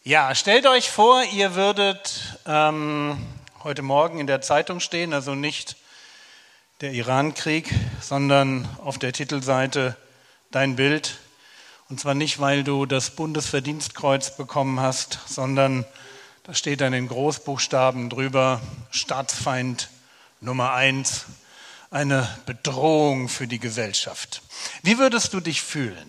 Ja, stellt euch vor, ihr würdet heute Morgen in der Zeitung stehen, also nicht der Iran-Krieg, sondern auf der Titelseite dein Bild. Und zwar nicht, weil du das Bundesverdienstkreuz bekommen hast, sondern da steht dann in Großbuchstaben drüber: Staatsfeind Nummer 1, eine Bedrohung für die Gesellschaft. Wie würdest du dich fühlen?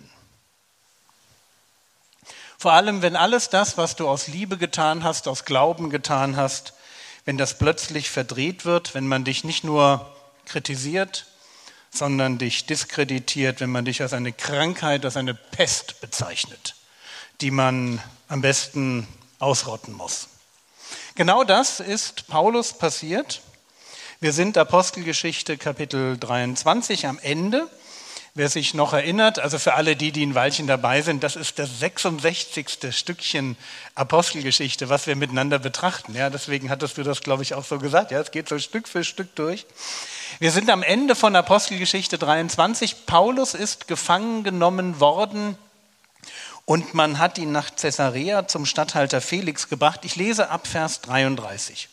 Vor allem, wenn alles das, was du aus Liebe getan hast, aus Glauben getan hast, wenn das plötzlich verdreht wird, wenn man dich nicht nur kritisiert, sondern dich diskreditiert, wenn man dich als eine Krankheit, als eine Pest bezeichnet, die man am besten ausrotten muss. Genau das ist Paulus passiert. Wir sind Apostelgeschichte Kapitel 23 am Ende. Wer sich noch erinnert, also für alle die ein Weilchen dabei sind, das ist das 66. Stückchen Apostelgeschichte, was wir miteinander betrachten. Ja, deswegen hattest du das, glaube ich, auch so gesagt. Ja, es geht so Stück für Stück durch. Wir sind am Ende von Apostelgeschichte 23. Paulus ist gefangen genommen worden und man hat ihn nach Caesarea zum Statthalter Felix gebracht. Ich lese ab Vers 33.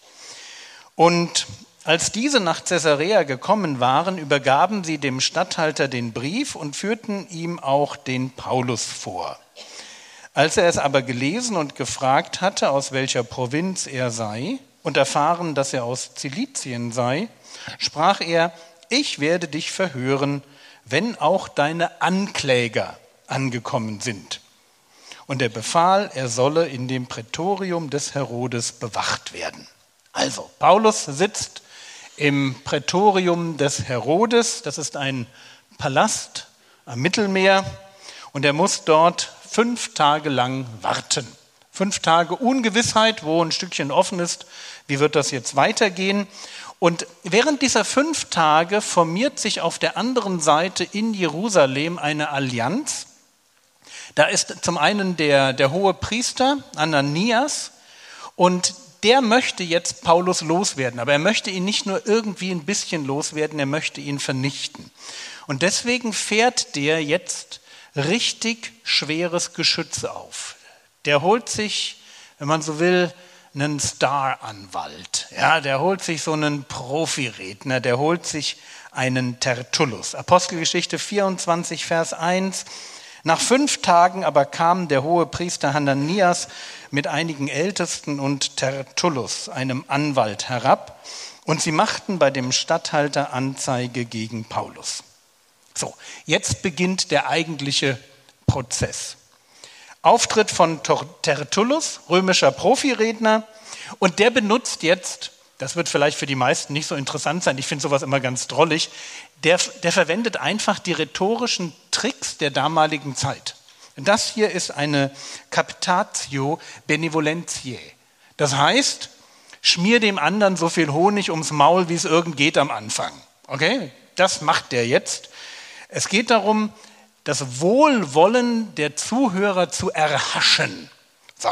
Und als diese nach Caesarea gekommen waren, übergaben sie dem Statthalter den Brief und führten ihm auch den Paulus vor. Als er es aber gelesen und gefragt hatte, aus welcher Provinz er sei, und erfahren, dass er aus Zilizien sei, sprach er: Ich werde dich verhören, wenn auch deine Ankläger angekommen sind. Und er befahl, er solle in dem Prätorium des Herodes bewacht werden. Also, Paulus sitzt im Prätorium des Herodes, das ist ein Palast am Mittelmeer, und er muss dort 5 Tage lang warten. 5 Tage Ungewissheit, wo ein Stückchen offen ist, wie wird das jetzt weitergehen. Und während dieser 5 Tage formiert sich auf der anderen Seite in Jerusalem eine Allianz. Da ist zum einen der hohe Priester Ananias, und der möchte jetzt Paulus loswerden, aber er möchte ihn nicht nur irgendwie ein bisschen loswerden, er möchte ihn vernichten. Und deswegen fährt der jetzt richtig schweres Geschütz auf. Der holt sich, wenn man so will, einen Staranwalt. Ja, der holt sich so einen Profiredner, der holt sich einen Tertullus. Apostelgeschichte 24, Vers 1. Nach 5 Tagen aber kam der hohe Priester Ananias mit einigen Ältesten und Tertullus, einem Anwalt, herab, und sie machten bei dem Statthalter Anzeige gegen Paulus. So, jetzt beginnt der eigentliche Prozess. Auftritt von Tertullus, römischer Profiredner, und der benutzt jetzt, das wird vielleicht für die meisten nicht so interessant sein, ich finde sowas immer ganz drollig, der verwendet einfach die rhetorischen Tricks der damaligen Zeit. Das hier ist eine Captatio Benevolentiae. Das heißt, schmier dem anderen so viel Honig ums Maul, wie es irgend geht am Anfang. Okay? Das macht der jetzt. Es geht darum, das Wohlwollen der Zuhörer zu erhaschen. So.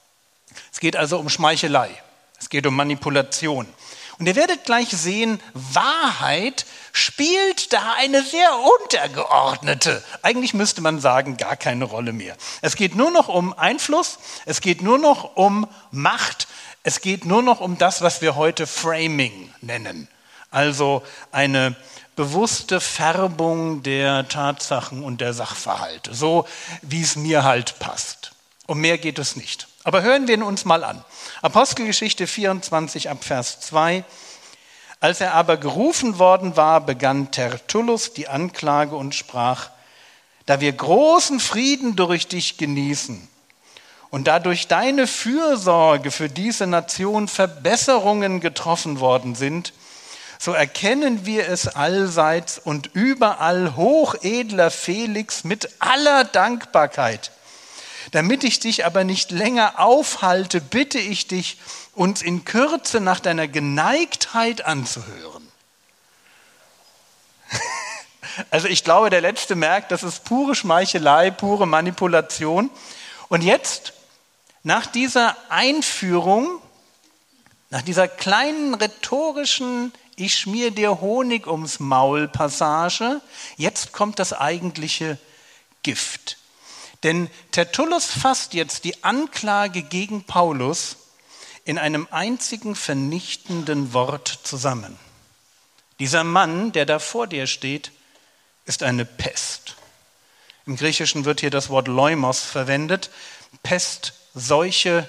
Es geht also um Schmeichelei. Es geht um Manipulation. Und ihr werdet gleich sehen, Wahrheit spielt da eine sehr untergeordnete, eigentlich müsste man sagen, gar keine Rolle mehr. Es geht nur noch um Einfluss, es geht nur noch um Macht, es geht nur noch um das, was wir heute Framing nennen. Also eine bewusste Färbung der Tatsachen und der Sachverhalte, so wie es mir halt passt. Um mehr geht es nicht. Aber hören wir ihn uns mal an. Apostelgeschichte 24 ab Vers 2. Als er aber gerufen worden war, begann Tertullus die Anklage und sprach: Da wir großen Frieden durch dich genießen und da durch deine Fürsorge für diese Nation Verbesserungen getroffen worden sind, so erkennen wir es allseits und überall, hochedler Felix, mit aller Dankbarkeit. Damit ich dich aber nicht länger aufhalte, bitte ich dich, uns in Kürze nach deiner Geneigtheit anzuhören. Also ich glaube, der Letzte merkt, das ist pure Schmeichelei, pure Manipulation. Und jetzt, nach dieser Einführung, nach dieser kleinen rhetorischen Ich schmier dir Honig ums Maul Passage, jetzt kommt das eigentliche Gift. Denn Tertullus fasst jetzt die Anklage gegen Paulus in einem einzigen vernichtenden Wort zusammen. Dieser Mann, der da vor dir steht, ist eine Pest. Im Griechischen wird hier das Wort Leumos verwendet. Pest, Seuche,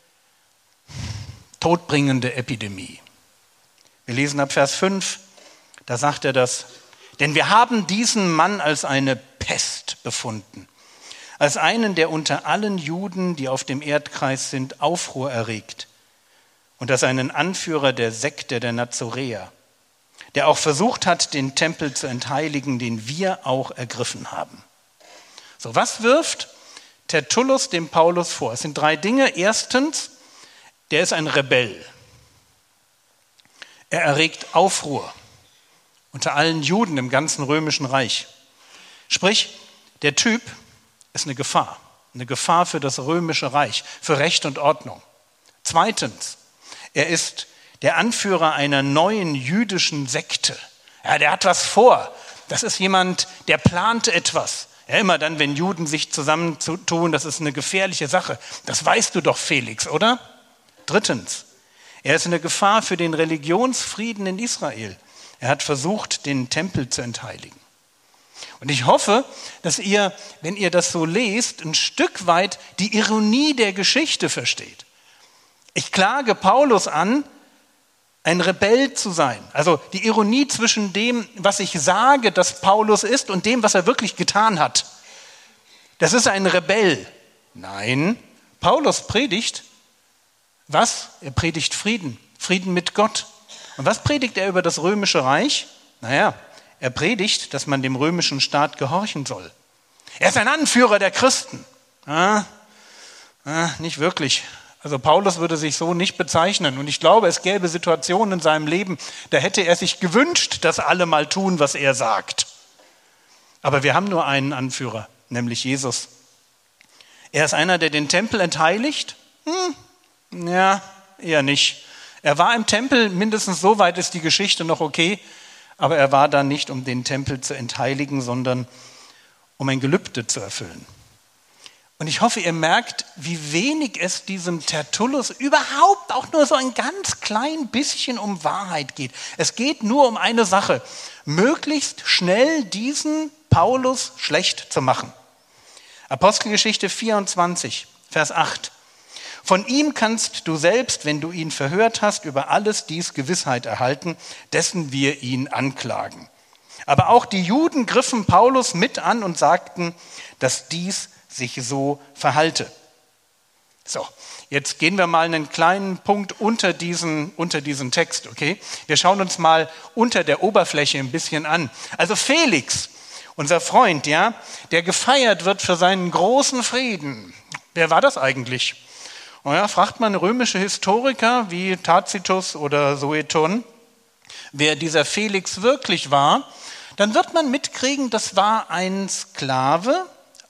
todbringende Epidemie. Wir lesen ab Vers 5, da sagt er das: Denn wir haben diesen Mann als eine Pest befunden, als einen, der unter allen Juden, die auf dem Erdkreis sind, Aufruhr erregt, und als einen Anführer der Sekte der Nazoräer, der auch versucht hat, den Tempel zu entheiligen, den wir auch ergriffen haben. So, was wirft Tertullus dem Paulus vor? Es sind 3 Dinge. Erstens, der ist ein Rebell. Er erregt Aufruhr unter allen Juden im ganzen römischen Reich. Sprich, der Typ ist eine Gefahr für das römische Reich, für Recht und Ordnung. Zweitens, er ist der Anführer einer neuen jüdischen Sekte. Ja, der hat was vor. Das ist jemand, der plant etwas. Ja, immer dann, wenn Juden sich zusammentun, das ist eine gefährliche Sache. Das weißt du doch, Felix, oder? Drittens, er ist eine Gefahr für den Religionsfrieden in Israel. Er hat versucht, den Tempel zu entheiligen. Und ich hoffe, dass ihr, wenn ihr das so lest, ein Stück weit die Ironie der Geschichte versteht. Ich klage Paulus an, ein Rebell zu sein. Also die Ironie zwischen dem, was ich sage, dass Paulus ist, und dem, was er wirklich getan hat. Das ist ein Rebell. Nein, Paulus predigt was? Er predigt Frieden. Frieden mit Gott. Und was predigt er über das römische Reich? Naja, er predigt, dass man dem römischen Staat gehorchen soll. Er ist ein Anführer der Christen. Nicht wirklich. Also Paulus würde sich so nicht bezeichnen. Und ich glaube, es gäbe Situationen in seinem Leben, da hätte er sich gewünscht, dass alle mal tun, was er sagt. Aber wir haben nur einen Anführer, nämlich Jesus. Er ist einer, der den Tempel entheiligt? Ja, eher nicht. Er war im Tempel, mindestens so weit ist die Geschichte noch okay, aber er war da nicht, um den Tempel zu entheiligen, sondern um ein Gelübde zu erfüllen. Und ich hoffe, ihr merkt, wie wenig es diesem Tertullus überhaupt auch nur so ein ganz klein bisschen um Wahrheit geht. Es geht nur um eine Sache: möglichst schnell diesen Paulus schlecht zu machen. Apostelgeschichte 24, Vers 8. Von ihm kannst du selbst, wenn du ihn verhört hast, über alles dies Gewissheit erhalten, dessen wir ihn anklagen. Aber auch die Juden griffen Paulus mit an und sagten, dass dies sich so verhalte. So, jetzt gehen wir mal einen kleinen Punkt unter diesen Text, okay? Wir schauen uns mal unter der Oberfläche ein bisschen an. Also Felix, unser Freund, ja, der gefeiert wird für seinen großen Frieden. Wer war das eigentlich? Und ja, fragt man römische Historiker wie Tacitus oder Sueton, wer dieser Felix wirklich war, dann wird man mitkriegen, das war ein Sklave,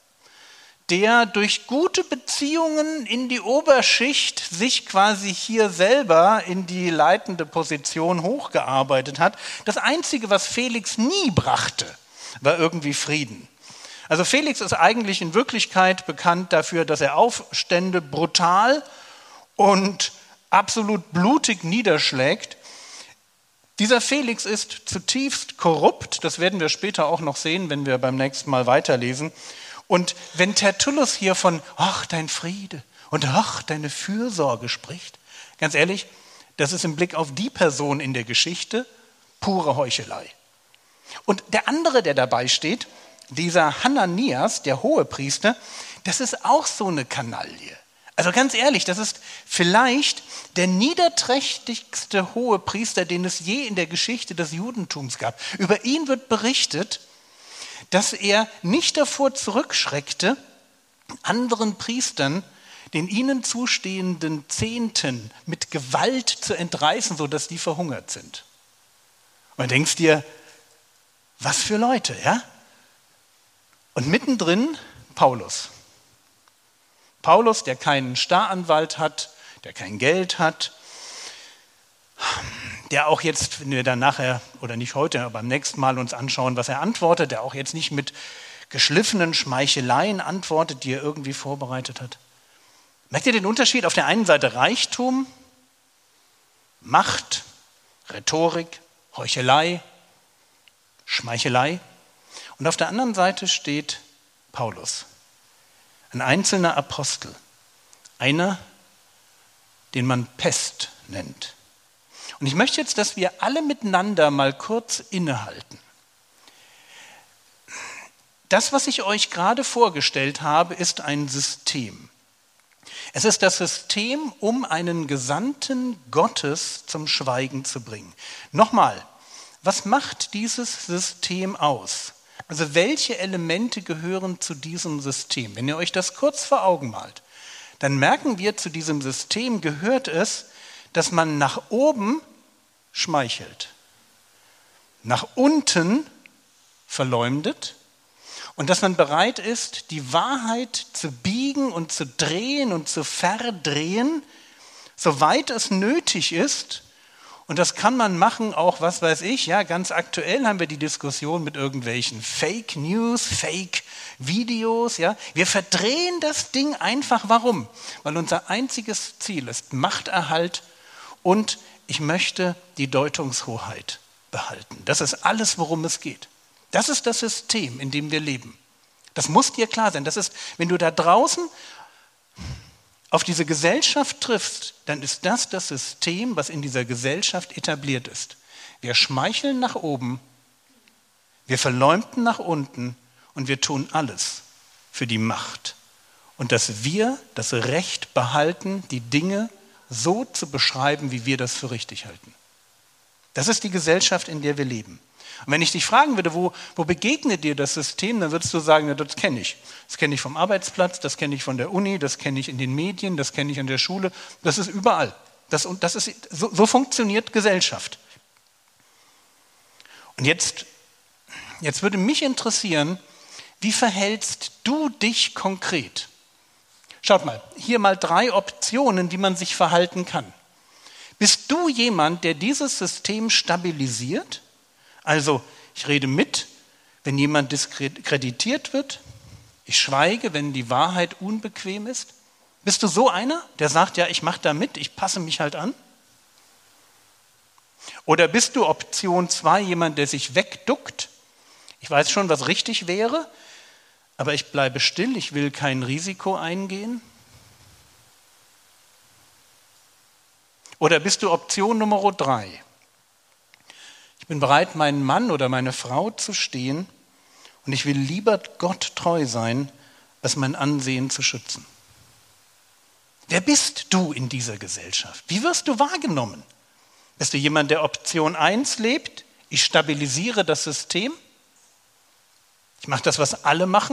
der durch gute Beziehungen in die Oberschicht sich quasi hier selber in die leitende Position hochgearbeitet hat. Das Einzige, was Felix nie brachte, war irgendwie Frieden. Also Felix ist eigentlich in Wirklichkeit bekannt dafür, dass er Aufstände brutal und absolut blutig niederschlägt. Dieser Felix ist zutiefst korrupt, das werden wir später auch noch sehen, wenn wir beim nächsten Mal weiterlesen. Und wenn Tertullus hier von ach, dein Friede und ach, deine Fürsorge spricht, ganz ehrlich, das ist im Blick auf die Person in der Geschichte pure Heuchelei. Und der andere, der dabei steht, dieser Hananias, der Hohepriester, das ist auch so eine Kanaille. Also ganz ehrlich, das ist vielleicht der niederträchtigste Hohepriester, den es je in der Geschichte des Judentums gab. Über ihn wird berichtet, dass er nicht davor zurückschreckte, anderen Priestern den ihnen zustehenden Zehnten mit Gewalt zu entreißen, sodass die verhungert sind. Und du denkst dir, was für Leute, ja? Und mittendrin Paulus. Paulus, der keinen Staranwalt hat, der kein Geld hat, der auch jetzt, wenn wir dann nachher, oder nicht heute, aber beim nächsten Mal uns anschauen, was er antwortet, der auch jetzt nicht mit geschliffenen Schmeicheleien antwortet, die er irgendwie vorbereitet hat. Merkt ihr den Unterschied? Auf der einen Seite Reichtum, Macht, Rhetorik, Heuchelei, Schmeichelei. Und auf der anderen Seite steht Paulus, ein einzelner Apostel, einer, den man Pest nennt. Und ich möchte jetzt, dass wir alle miteinander mal kurz innehalten. Das, was ich euch gerade vorgestellt habe, ist ein System. Es ist das System, um einen Gesandten Gottes zum Schweigen zu bringen. Nochmal, was macht dieses System aus? Also welche Elemente gehören zu diesem System? Wenn ihr euch das kurz vor Augen malt, dann merken wir, zu diesem System gehört es, dass man nach oben schmeichelt, nach unten verleumdet und dass man bereit ist, die Wahrheit zu biegen und zu drehen und zu verdrehen, soweit es nötig ist. Und das kann man machen, auch was weiß ich, ja, ganz aktuell haben wir die Diskussion mit irgendwelchen Fake News, Fake Videos, ja. Wir verdrehen das Ding einfach. Warum? Weil unser einziges Ziel ist Machterhalt und ich möchte die Deutungshoheit behalten. Das ist alles, worum es geht. Das ist das System, in dem wir leben. Das muss dir klar sein. Das ist, wenn du da draußen auf diese Gesellschaft triffst, dann ist das das System, was in dieser Gesellschaft etabliert ist. Wir schmeicheln nach oben, wir verleumden nach unten und wir tun alles für die Macht. Und dass wir das Recht behalten, die Dinge so zu beschreiben, wie wir das für richtig halten. Das ist die Gesellschaft, in der wir leben. Und wenn ich dich fragen würde, wo begegnet dir das System, dann würdest du sagen, ja, das kenne ich. Das kenne ich vom Arbeitsplatz, das kenne ich von der Uni, das kenne ich in den Medien, das kenne ich an der Schule. Das ist überall. So funktioniert Gesellschaft. Und jetzt würde mich interessieren, wie verhältst du dich konkret? Schaut mal, hier mal 3 Optionen, wie man sich verhalten kann. Bist du jemand, der dieses System stabilisiert? Also, ich rede mit, wenn jemand diskreditiert wird. Ich schweige, wenn die Wahrheit unbequem ist. Bist du so einer, der sagt, ja, ich mache da mit, ich passe mich halt an? Oder bist du Option 2 jemand, der sich wegduckt? Ich weiß schon, was richtig wäre, aber ich bleibe still, ich will kein Risiko eingehen. Oder bist du Option Nummer 3? Ich bin bereit, meinen Mann oder meine Frau zu stehen und ich will lieber Gott treu sein, als mein Ansehen zu schützen. Wer bist du in dieser Gesellschaft? Wie wirst du wahrgenommen? Bist du jemand, der Option 1 lebt? Ich stabilisiere das System. Ich mache das, was alle machen.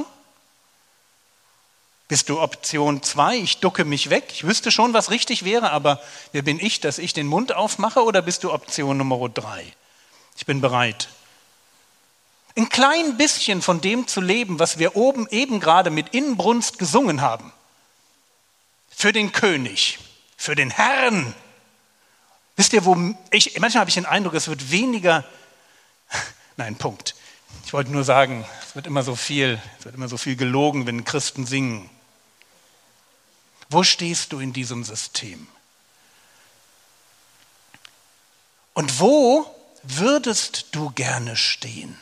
Bist du Option 2, ich ducke mich weg? Ich wüsste schon, was richtig wäre, aber wer bin ich, dass ich den Mund aufmache? Oder bist du Option Nummer 3? Ich bin bereit, ein klein bisschen von dem zu leben, was wir oben eben gerade mit Inbrunst gesungen haben. Für den König, für den Herrn. Wisst ihr, manchmal habe ich den Eindruck, es wird weniger, nein, Punkt. Ich wollte nur sagen, es wird immer so viel gelogen, wenn Christen singen. Wo stehst du in diesem System? Und wo würdest du gerne stehen?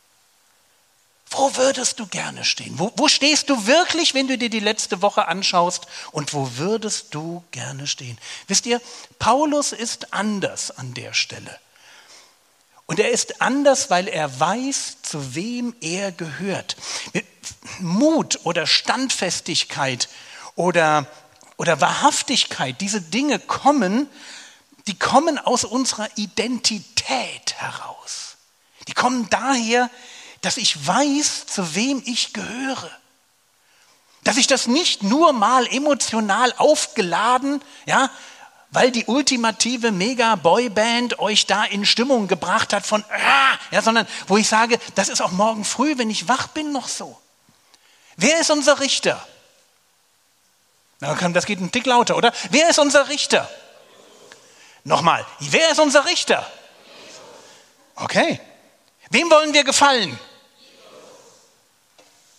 Wo würdest du gerne stehen? Wo stehst du wirklich, wenn du dir die letzte Woche anschaust? Und wo würdest du gerne stehen? Wisst ihr, Paulus ist anders an der Stelle. Und er ist anders, weil er weiß, zu wem er gehört. Mut oder Standfestigkeit oder Wahrhaftigkeit, diese Dinge kommen aus unserer Identität heraus. Die kommen daher, dass ich weiß, zu wem ich gehöre. Dass ich das nicht nur mal emotional aufgeladen, ja, weil die ultimative Mega-Boyband euch da in Stimmung gebracht hat von, ja, sondern wo ich sage, das ist auch morgen früh, wenn ich wach bin, noch so. Wer ist unser Richter? Das geht ein Tick lauter, oder? Wer ist unser Richter? Nochmal, wer ist unser Richter? Okay. Wem wollen wir gefallen?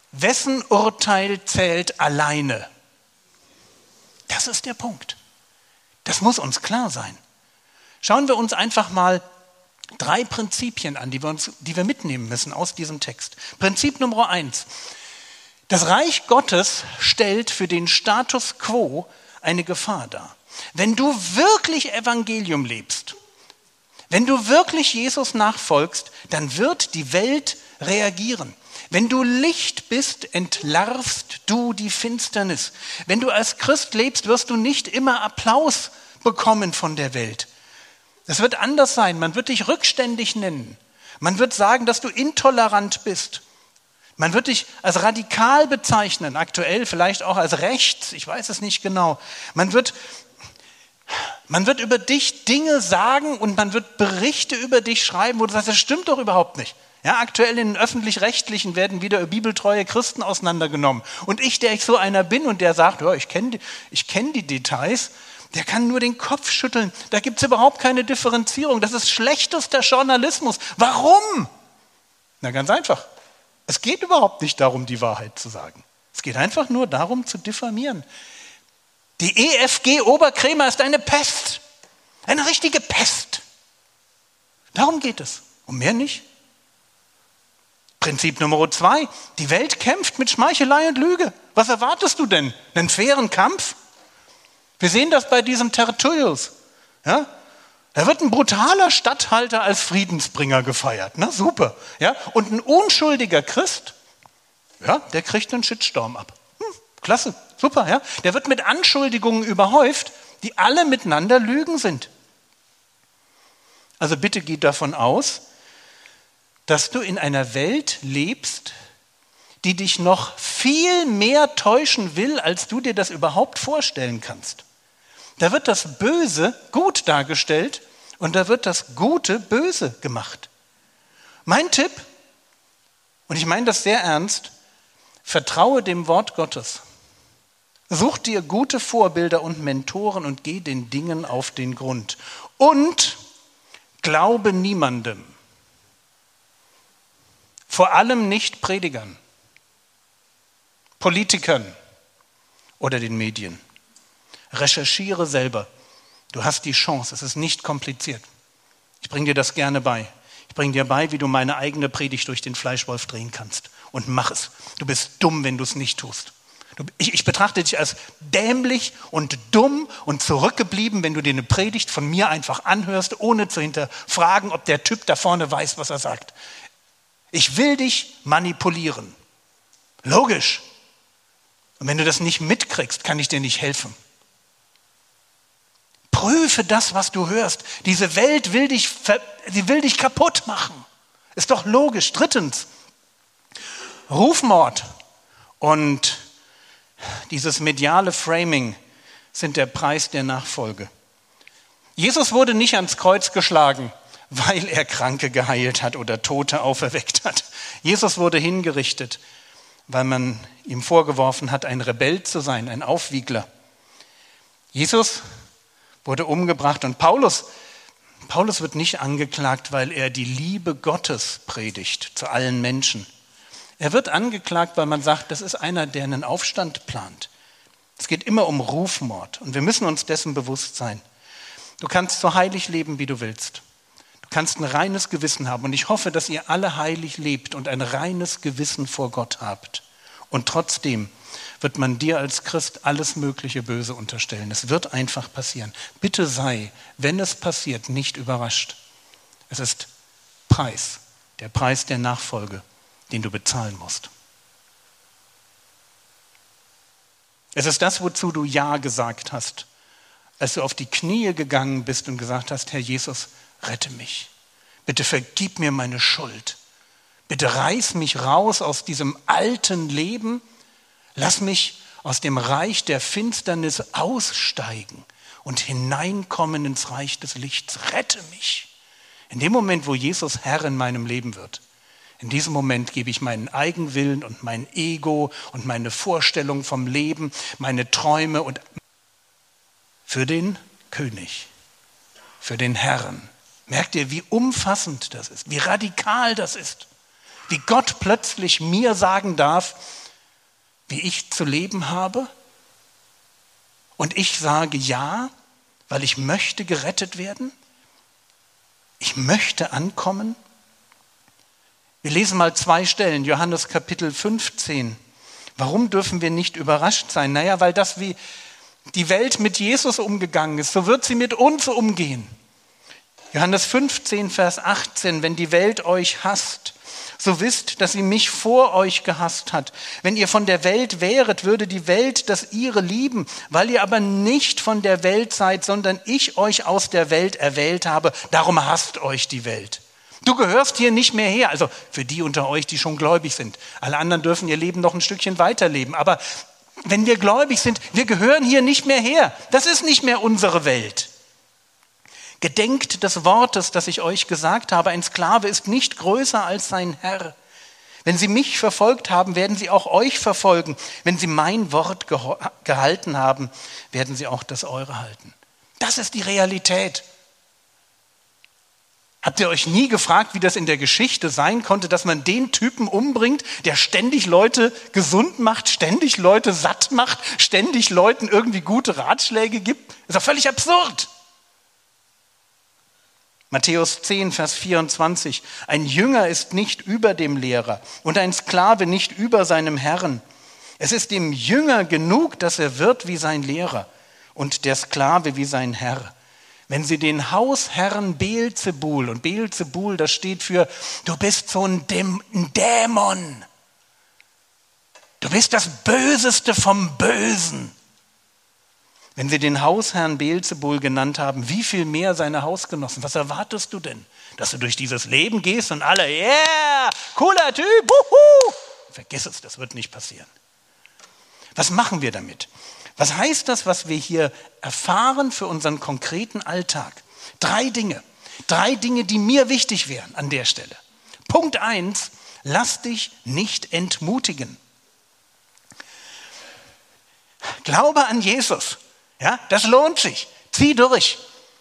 Wessen Urteil zählt alleine? Das ist der Punkt. Das muss uns klar sein. Schauen wir uns einfach mal 3 Prinzipien an, die wir mitnehmen müssen aus diesem Text. Prinzip Nummer 1. Das Reich Gottes stellt für den Status quo eine Gefahr dar. Wenn du wirklich Evangelium lebst, wenn du wirklich Jesus nachfolgst, dann wird die Welt reagieren. Wenn du Licht bist, entlarvst du die Finsternis. Wenn du als Christ lebst, wirst du nicht immer Applaus bekommen von der Welt. Es wird anders sein. Man wird dich rückständig nennen. Man wird sagen, dass du intolerant bist. Man wird dich als radikal bezeichnen, aktuell vielleicht auch als rechts, ich weiß es nicht genau. Man wird über dich Dinge sagen und man wird Berichte über dich schreiben, wo du sagst, das stimmt doch überhaupt nicht. Ja, aktuell in den Öffentlich-Rechtlichen werden wieder bibeltreue Christen auseinandergenommen. Und ich, der ich so einer bin und der sagt, ja, ich kenn die Details, der kann nur den Kopf schütteln. Da gibt es überhaupt keine Differenzierung. Das ist schlechtester Journalismus. Warum? Na, ganz einfach. Es geht überhaupt nicht darum, die Wahrheit zu sagen. Es geht einfach nur darum, zu diffamieren. Die EFG Oberkrämer ist eine Pest. Eine richtige Pest. Darum geht es. Um mehr nicht. Prinzip Nummer 2. Die Welt kämpft mit Schmeichelei und Lüge. Was erwartest du denn? Einen fairen Kampf? Wir sehen das bei diesem Tertullius. Ja? Da wird ein brutaler Statthalter als Friedensbringer gefeiert. Na, super. Ja? Und ein unschuldiger Christ, ja, der kriegt einen Shitstorm ab. Klasse, super. Ja? Der wird mit Anschuldigungen überhäuft, die alle miteinander Lügen sind. Also bitte geh davon aus, dass du in einer Welt lebst, die dich noch viel mehr täuschen will, als du dir das überhaupt vorstellen kannst. Da wird das Böse gut dargestellt und da wird das Gute böse gemacht. Mein Tipp, und ich meine das sehr ernst, vertraue dem Wort Gottes. Such dir gute Vorbilder und Mentoren und geh den Dingen auf den Grund. Und glaube niemandem. Vor allem nicht Predigern, Politikern oder den Medien. Recherchiere selber. Du hast die Chance, es ist nicht kompliziert. Ich bringe dir das gerne bei. Ich bringe dir bei, wie du meine eigene Predigt durch den Fleischwolf drehen kannst. Und mach es. Du bist dumm, wenn du es nicht tust. Ich betrachte dich als dämlich und dumm und zurückgeblieben, wenn du dir eine Predigt von mir einfach anhörst, ohne zu hinterfragen, ob der Typ da vorne weiß, was er sagt. Ich will dich manipulieren. Logisch. Und wenn du das nicht mitkriegst, kann ich dir nicht helfen. Prüfe das, was du hörst. Diese Welt will dich kaputt machen. Ist doch logisch. 3. Rufmord und dieses mediale Framing sind der Preis der Nachfolge. Jesus wurde nicht ans Kreuz geschlagen, weil er Kranke geheilt hat oder Tote auferweckt hat. Jesus wurde hingerichtet, weil man ihm vorgeworfen hat, ein Rebell zu sein, ein Aufwiegler. Jesus wurde umgebracht und Paulus wird nicht angeklagt, weil er die Liebe Gottes predigt zu allen Menschen. Er wird angeklagt, weil man sagt, das ist einer, der einen Aufstand plant. Es geht immer um Rufmord und wir müssen uns dessen bewusst sein. Du kannst so heilig leben, wie du willst. Du kannst ein reines Gewissen haben und ich hoffe, dass ihr alle heilig lebt und ein reines Gewissen vor Gott habt. Und trotzdem wird man dir als Christ alles mögliche Böse unterstellen. Es wird einfach passieren. Bitte sei, wenn es passiert, nicht überrascht. Es ist der Preis der Nachfolge, den du bezahlen musst. Es ist das, wozu du Ja gesagt hast, als du auf die Knie gegangen bist und gesagt hast, Herr Jesus, rette mich. Bitte vergib mir meine Schuld. Bitte reiß mich raus aus diesem alten Leben. Lass mich aus dem Reich der Finsternis aussteigen und hineinkommen ins Reich des Lichts. Rette mich. In dem Moment, wo Jesus Herr in meinem Leben wird, in diesem Moment gebe ich meinen Eigenwillen und mein Ego und meine Vorstellung vom Leben, meine Träume und für den König, für den Herrn. Merkt ihr, wie umfassend das ist, wie radikal das ist? Wie Gott plötzlich mir sagen darf, wie ich zu leben habe? Und ich sage ja, weil ich möchte gerettet werden? Ich möchte ankommen? Wir lesen mal 2 Stellen, Johannes Kapitel 15. Warum dürfen wir nicht überrascht sein? Naja, weil das wie die Welt mit Jesus umgegangen ist, so wird sie mit uns umgehen. Johannes 15, Vers 18, wenn die Welt euch hasst, so wisst, dass sie mich vor euch gehasst hat. Wenn ihr von der Welt wäret, würde die Welt das ihre lieben. Weil ihr aber nicht von der Welt seid, sondern ich euch aus der Welt erwählt habe, darum hasst euch die Welt. Du gehörst hier nicht mehr her, also für die unter euch, die schon gläubig sind. Alle anderen dürfen ihr Leben noch ein Stückchen weiterleben. Aber wenn wir gläubig sind, wir gehören hier nicht mehr her. Das ist nicht mehr unsere Welt. Gedenkt des Wortes, das ich euch gesagt habe, ein Sklave ist nicht größer als sein Herr. Wenn sie mich verfolgt haben, werden sie auch euch verfolgen. Wenn sie mein Wort gehalten haben, werden sie auch das eure halten. Das ist die Realität. Habt ihr euch nie gefragt, wie das in der Geschichte sein konnte, dass man den Typen umbringt, der ständig Leute gesund macht, ständig Leute satt macht, ständig Leuten irgendwie gute Ratschläge gibt? Das ist doch völlig absurd. Matthäus 10, Vers 24. Ein Jünger ist nicht über dem Lehrer und ein Sklave nicht über seinem Herrn. Es ist dem Jünger genug, dass er wird wie sein Lehrer und der Sklave wie sein Herr. Wenn sie den Hausherrn Beelzebul, und Beelzebul, das steht für, du bist so ein Dämon. Du bist das Böseste vom Bösen. Wenn sie den Hausherrn Beelzebul genannt haben, wie viel mehr seine Hausgenossen? Was erwartest du denn? Dass du durch dieses Leben gehst und alle, yeah, cooler Typ, wuhu. Vergiss es, das wird nicht passieren. Was machen wir damit? Was heißt das, was wir hier erfahren für unseren konkreten Alltag? 3 Dinge. 3 Dinge, die mir wichtig wären an der Stelle. Punkt 1, lass dich nicht entmutigen. Glaube an Jesus. Ja, das lohnt sich. Zieh durch.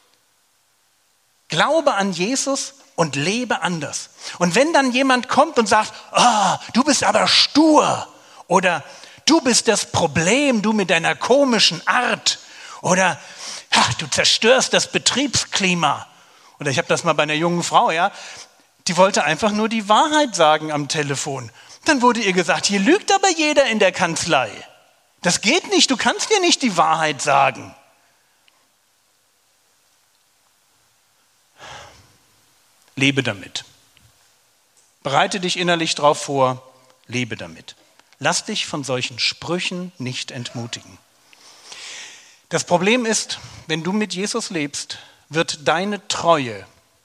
Glaube an Jesus und lebe anders. Und wenn dann jemand kommt und sagt, du bist aber stur oder du bist das Problem, du mit deiner komischen Art oder du zerstörst das Betriebsklima. Oder ich habe das mal bei einer jungen Frau, die wollte einfach nur die Wahrheit sagen am Telefon. Dann wurde ihr gesagt, hier lügt aber jeder in der Kanzlei. Das geht nicht, du kannst dir nicht die Wahrheit sagen. Lebe damit. Bereite dich innerlich darauf vor, lebe damit. Lass dich von solchen Sprüchen nicht entmutigen. Das Problem ist, wenn du mit Jesus lebst, wird deine Treue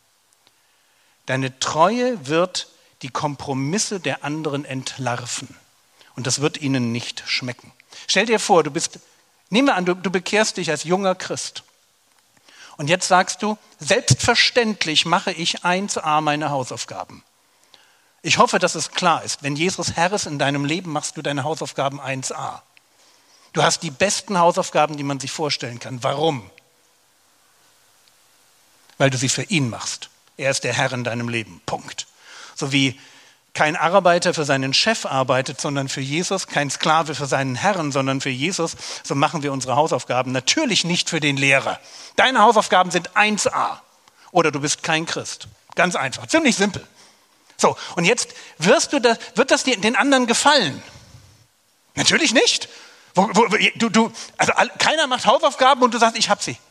wird die Kompromisse der anderen entlarven. Und das wird ihnen nicht schmecken. Stell dir vor, nehmen wir an, du bekehrst dich als junger Christ. Und jetzt sagst du, selbstverständlich mache ich 1a meine Hausaufgaben. Ich hoffe, dass es klar ist, wenn Jesus Herr ist in deinem Leben, machst du deine Hausaufgaben 1a. Du hast die besten Hausaufgaben, die man sich vorstellen kann. Warum? Weil du sie für ihn machst. Er ist der Herr in deinem Leben. Punkt. So wie kein Arbeiter für seinen Chef arbeitet, sondern für Jesus, kein Sklave für seinen Herrn, sondern für Jesus, so machen wir unsere Hausaufgaben natürlich nicht für den Lehrer. Deine Hausaufgaben sind 1a oder du bist kein Christ. Ganz einfach, ziemlich simpel. So, und jetzt wird das den anderen gefallen? Natürlich nicht. Keiner macht Hausaufgaben und du sagst, ich hab sie.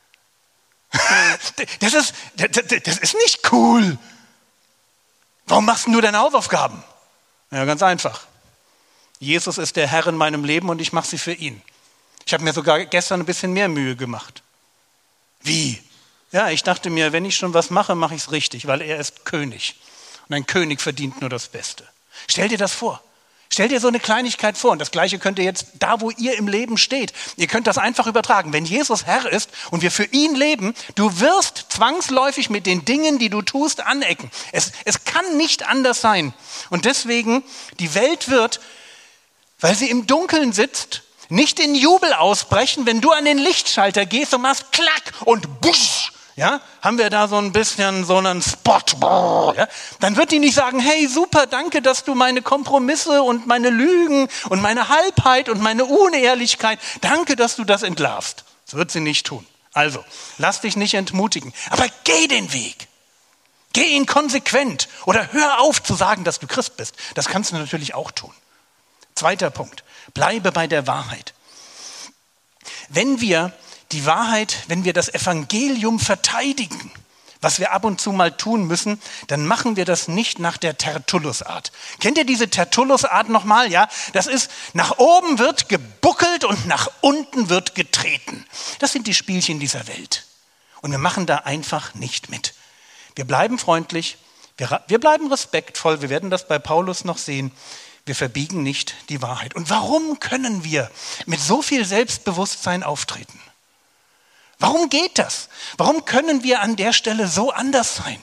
Das ist nicht cool. Warum machst du deine Hausaufgaben? Ja, ganz einfach. Jesus ist der Herr in meinem Leben und ich mache sie für ihn. Ich habe mir sogar gestern ein bisschen mehr Mühe gemacht. Wie? Ja, ich dachte mir, wenn ich schon was mache, mache ich es richtig, weil er ist König. Und ein König verdient nur das Beste. Stell dir das vor. Stell dir so eine Kleinigkeit vor. Und das Gleiche könnt ihr jetzt, da wo ihr im Leben steht, ihr könnt das einfach übertragen. Wenn Jesus Herr ist und wir für ihn leben, du wirst zwangsläufig mit den Dingen, die du tust, anecken. Es kann nicht anders sein. Und deswegen, die Welt wird, weil sie im Dunkeln sitzt, nicht in Jubel ausbrechen, wenn du an den Lichtschalter gehst und machst klack und busch. ja, haben wir da so ein bisschen so einen Spot, ja, dann wird die nicht sagen, hey, super, danke, dass du meine Kompromisse und meine Lügen und meine Halbheit und meine Unehrlichkeit, danke, dass du das entlarvst. Das wird sie nicht tun. Also, lass dich nicht entmutigen, aber geh den Weg. Geh ihn konsequent oder hör auf zu sagen, dass du Christ bist. Das kannst du natürlich auch tun. Zweiter Punkt, bleibe bei der Wahrheit. Wenn wir die Wahrheit, wenn wir das Evangelium verteidigen, was wir ab und zu mal tun müssen, dann machen wir das nicht nach der Tertullus-Art. Kennt ihr diese Tertullus-Art nochmal? Ja, das ist, nach oben wird gebuckelt und nach unten wird getreten. Das sind die Spielchen dieser Welt. Und wir machen da einfach nicht mit. Wir bleiben freundlich, wir bleiben respektvoll, wir werden das bei Paulus noch sehen. Wir verbiegen nicht die Wahrheit. Und warum können wir mit so viel Selbstbewusstsein auftreten? Warum geht das? Warum können wir an der Stelle so anders sein?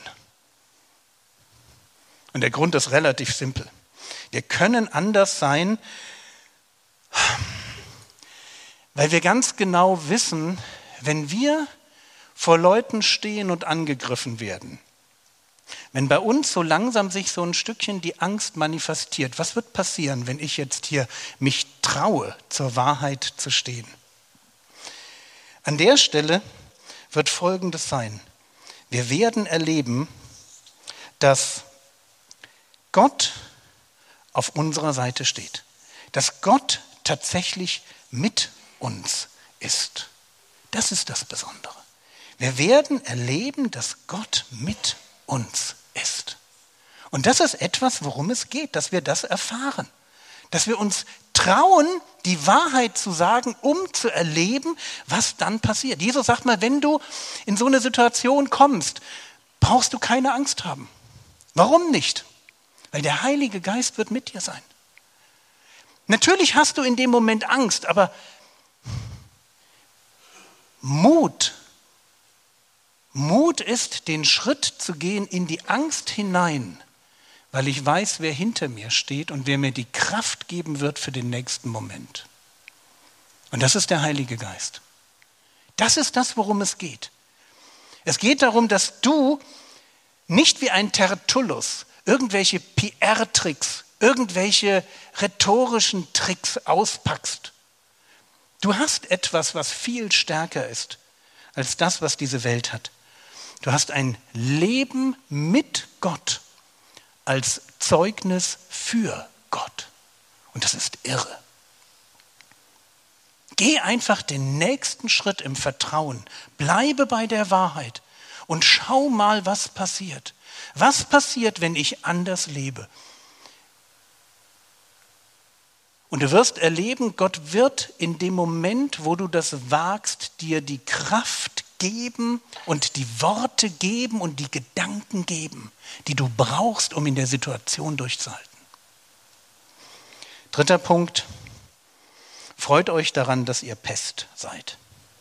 Und der Grund ist relativ simpel. Wir können anders sein, weil wir ganz genau wissen, wenn wir vor Leuten stehen und angegriffen werden, wenn bei uns so langsam sich so ein Stückchen die Angst manifestiert, was wird passieren, wenn ich jetzt hier mich traue, zur Wahrheit zu stehen? An der Stelle wird Folgendes sein. Wir werden erleben, dass Gott auf unserer Seite steht. Dass Gott tatsächlich mit uns ist. Das ist das Besondere. Wir werden erleben, dass Gott mit uns ist. Und das ist etwas, worum es geht, dass wir das erfahren. Dass wir uns trauen, die Wahrheit zu sagen, um zu erleben, was dann passiert. Jesus sagt mal, wenn du in so eine Situation kommst, brauchst du keine Angst haben. Warum nicht? Weil der Heilige Geist wird mit dir sein. Natürlich hast du in dem Moment Angst, aber Mut ist, den Schritt zu gehen in die Angst hinein, weil ich weiß, wer hinter mir steht und wer mir die Kraft geben wird für den nächsten Moment. Und das ist der Heilige Geist. Das ist das, worum es geht. Es geht darum, dass du nicht wie ein Tertullus irgendwelche PR-Tricks, irgendwelche rhetorischen Tricks auspackst. Du hast etwas, was viel stärker ist als das, was diese Welt hat. Du hast ein Leben mit Gott als Zeugnis für Gott. Und das ist irre. Geh einfach den nächsten Schritt im Vertrauen. Bleibe bei der Wahrheit und schau mal, was passiert. Was passiert, wenn ich anders lebe? Und du wirst erleben, Gott wird in dem Moment, wo du das wagst, dir die Kraft geben und die Worte geben und die Gedanken geben, die du brauchst, um in der Situation durchzuhalten. Dritter Punkt. Freut euch daran, dass ihr Pest seid.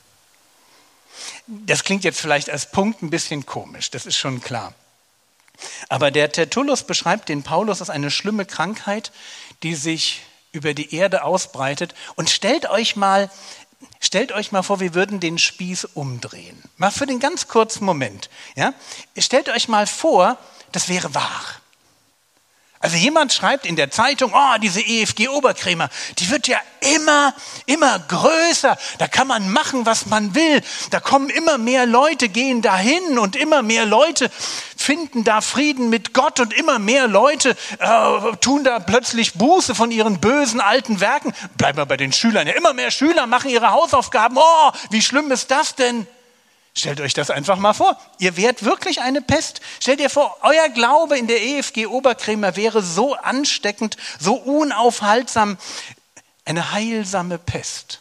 Das klingt jetzt vielleicht als Punkt ein bisschen komisch, das ist schon klar. Aber der Tertullus beschreibt den Paulus als eine schlimme Krankheit, die sich über die Erde ausbreitet. Und stellt euch mal vor, wir würden den Spieß umdrehen. Mal für den ganz kurzen Moment. Ja? Stellt euch mal vor, das wäre wahr. Also jemand schreibt in der Zeitung, oh, diese EFG-Oberkrämer, die wird ja immer größer. Da kann man machen, was man will. Da kommen immer mehr Leute, gehen dahin und immer mehr Leute finden da Frieden mit Gott und immer mehr Leute tun da plötzlich Buße von ihren bösen alten Werken. Bleiben wir bei den Schülern. Ja, immer mehr Schüler machen ihre Hausaufgaben. Oh, wie schlimm ist das denn? Stellt euch das einfach mal vor. Ihr wärt wirklich eine Pest. Stellt ihr vor, euer Glaube in der EFG Oberkrämer wäre so ansteckend, so unaufhaltsam. Eine heilsame Pest.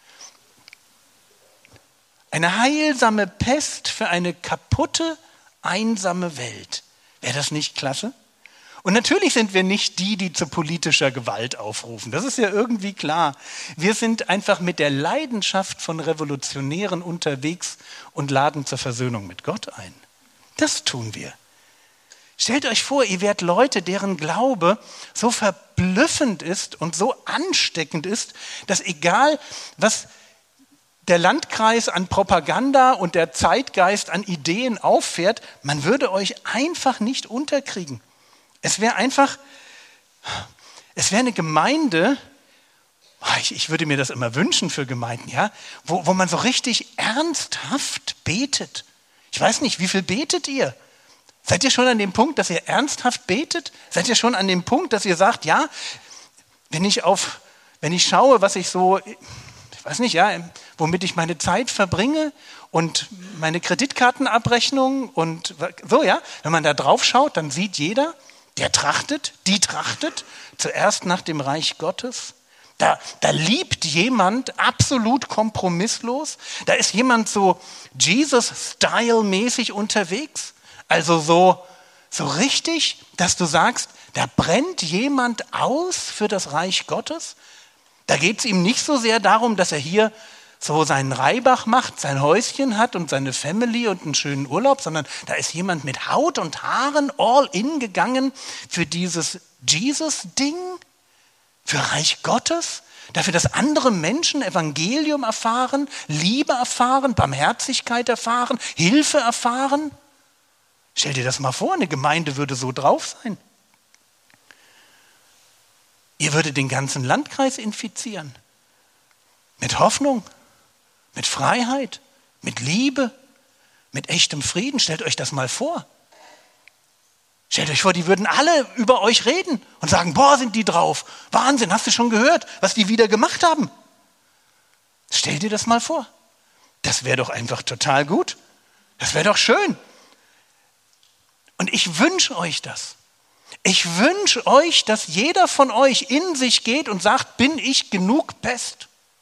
Eine heilsame Pest für eine kaputte, einsame Welt. Wäre das nicht klasse? Und natürlich sind wir nicht die zu politischer Gewalt aufrufen. Das ist ja irgendwie klar. Wir sind einfach mit der Leidenschaft von Revolutionären unterwegs und laden zur Versöhnung mit Gott ein. Das tun wir. Stellt euch vor, ihr werdet Leute, deren Glaube so verblüffend ist und so ansteckend ist, dass egal, was der Landkreis an Propaganda und der Zeitgeist an Ideen auffährt, man würde euch einfach nicht unterkriegen. Es wäre eine Gemeinde, ich würde mir das immer wünschen für Gemeinden, ja, wo man so richtig ernsthaft betet. Ich weiß nicht, wie viel betet ihr? Seid ihr schon an dem Punkt, dass ihr ernsthaft betet? Seid ihr schon an dem Punkt, dass ihr sagt, ja, wenn ich schaue, was ich so, ich weiß nicht, ja, womit ich meine Zeit verbringe und meine Kreditkartenabrechnung und so, ja, wenn man da drauf schaut, dann sieht jeder, die trachtet zuerst nach dem Reich Gottes. Da liebt jemand absolut kompromisslos. Da ist jemand so Jesus-Style-mäßig unterwegs. Also so richtig, dass du sagst, da brennt jemand aus für das Reich Gottes. Da geht es ihm nicht so sehr darum, dass er hier so seinen Reibach macht, sein Häuschen hat und seine Family und einen schönen Urlaub, sondern da ist jemand mit Haut und Haaren all in gegangen für dieses Jesus-Ding, für Reich Gottes, dafür, dass andere Menschen Evangelium erfahren, Liebe erfahren, Barmherzigkeit erfahren, Hilfe erfahren. Stell dir das mal vor, eine Gemeinde würde so drauf sein. Ihr würdet den ganzen Landkreis infizieren. Mit Hoffnung, mit Freiheit, mit Liebe, mit echtem Frieden. Stellt euch das mal vor. Stellt euch vor, die würden alle über euch reden und sagen, boah, sind die drauf. Wahnsinn, hast du schon gehört, was die wieder gemacht haben? Stell dir das mal vor. Das wäre doch einfach total gut. Das wäre doch schön. Und ich wünsche euch das. Ich wünsche euch, dass jeder von euch in sich geht und sagt, bin ich genug Pest?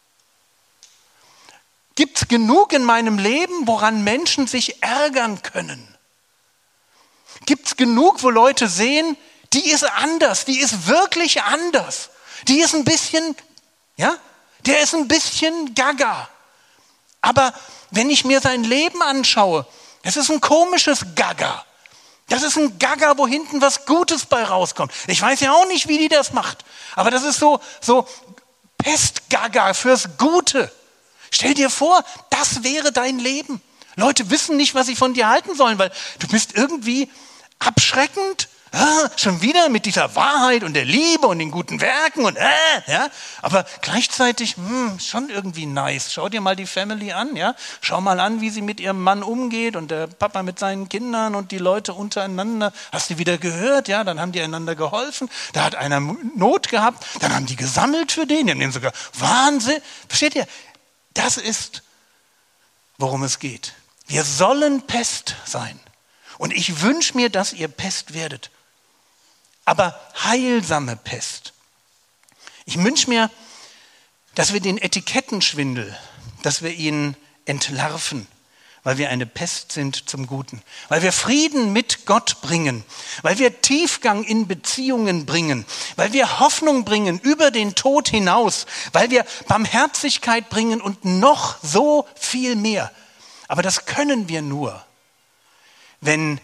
Gibt es genug in meinem Leben, woran Menschen sich ärgern können? Gibt es genug, wo Leute sehen, die ist anders, die ist wirklich anders. Die ist ein bisschen, ja, der ist ein bisschen gaga. Aber wenn ich mir sein Leben anschaue, es ist ein komisches Gaga. Das ist ein Gaga, wo hinten was Gutes bei rauskommt. Ich weiß ja auch nicht, wie die das macht. Aber das ist so Pestgaga fürs Gute. Stell dir vor, das wäre dein Leben. Leute wissen nicht, was sie von dir halten sollen, weil du bist irgendwie abschreckend. Schon wieder mit dieser Wahrheit und der Liebe und den guten Werken und ja, aber gleichzeitig schon irgendwie nice. Schau dir mal die Family an, ja, schau mal an, wie sie mit ihrem Mann umgeht und der Papa mit seinen Kindern und die Leute untereinander. Hast du wieder gehört, ja? Dann haben die einander geholfen. Da hat einer Not gehabt, dann haben die gesammelt für den. Die haben den sogar Wahnsinn. Versteht ihr? Das ist, worum es geht. Wir sollen Pest sein. Und ich wünsche mir, dass ihr Pest werdet. Aber heilsame Pest. Ich wünsche mir, dass wir den Etikettenschwindel, dass wir ihn entlarven, weil wir eine Pest sind zum Guten, weil wir Frieden mit Gott bringen, weil wir Tiefgang in Beziehungen bringen, weil wir Hoffnung bringen über den Tod hinaus, weil wir Barmherzigkeit bringen und noch so viel mehr. Aber das können wir nur, wenn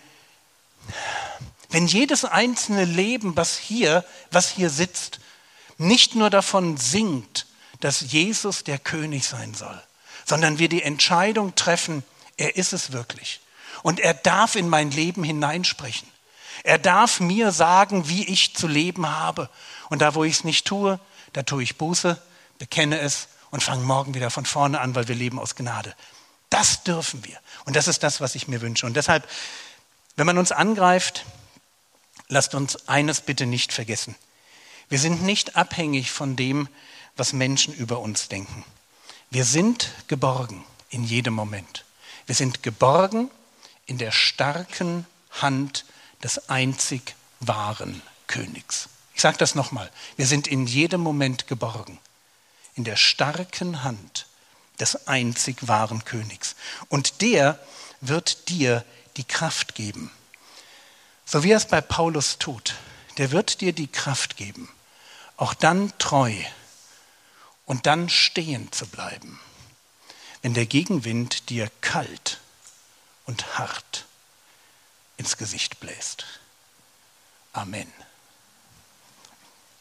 jedes einzelne Leben, was hier sitzt, nicht nur davon singt, dass Jesus der König sein soll, sondern wir die Entscheidung treffen, er ist es wirklich. Und er darf in mein Leben hineinsprechen. Er darf mir sagen, wie ich zu leben habe. Und da, wo ich es nicht tue, da tue ich Buße, bekenne es und fange morgen wieder von vorne an, weil wir leben aus Gnade. Das dürfen wir. Und das ist das, was ich mir wünsche. Und deshalb, wenn man uns angreift, lasst uns eines bitte nicht vergessen. Wir sind nicht abhängig von dem, was Menschen über uns denken. Wir sind geborgen in jedem Moment. Wir sind geborgen in der starken Hand des einzig wahren Königs. Ich sage das nochmal. Wir sind in jedem Moment geborgen in der starken Hand des einzig wahren Königs. Und der wird dir die Kraft geben. So wie er es bei Paulus tut, der wird dir die Kraft geben, auch dann treu und dann stehen zu bleiben, wenn der Gegenwind dir kalt und hart ins Gesicht bläst. Amen.